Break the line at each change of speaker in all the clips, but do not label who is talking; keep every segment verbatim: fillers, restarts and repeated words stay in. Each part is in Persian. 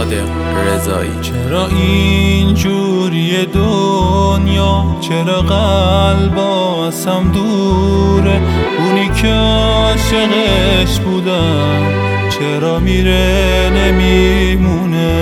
صادق رضایی.
چرا اینجوری دنیا، چرا قلباسم دوره، اونی که عاشقش بودم چرا میره نمیمونه.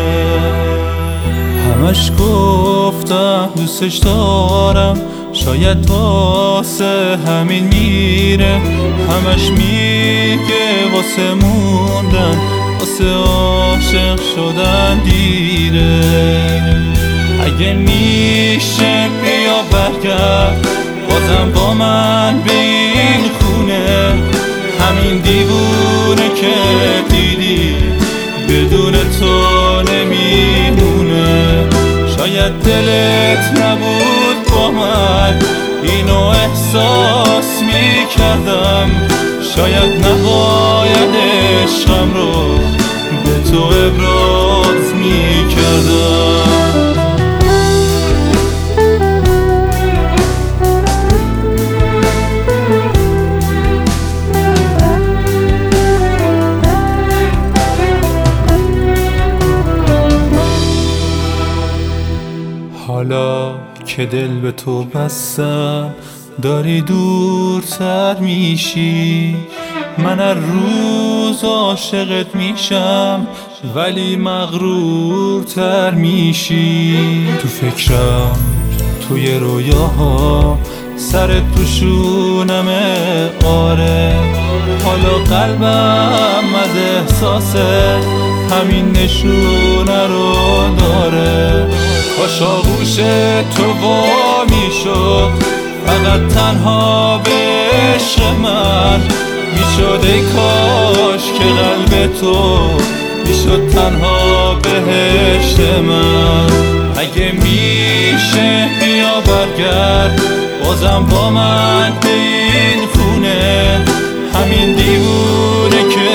همش گفتم دوستش دارم، شاید واسه همین میره. همش میگه واسه موندن، واسه عاشق شدن دیره. اگه میشه بیا برگرد بازم با من به این خونه. همین دیوونه که دیدی بدون تو نمیمونه. شاید دلت نبود با من اینو احساس میکردم، شاید نباید عشقم رو به تو ابراز میکردم. حالا که دل به تو بستم داری دورتر میشی. من هر روز عاشقت میشم ولی مغرورتر میشی. تو فکرم توی رویاها سرت تو شونمه آره. حالا قلبم از احساس همین نشونه رو داره. کاش آغوش تو وا میشد فقط تنها به عشق من میشد. ای کاش که قلب تو میشد تنها بهشت من. اگه میشه بیا برگرد بازم با من به این خونه. همین دیوونه که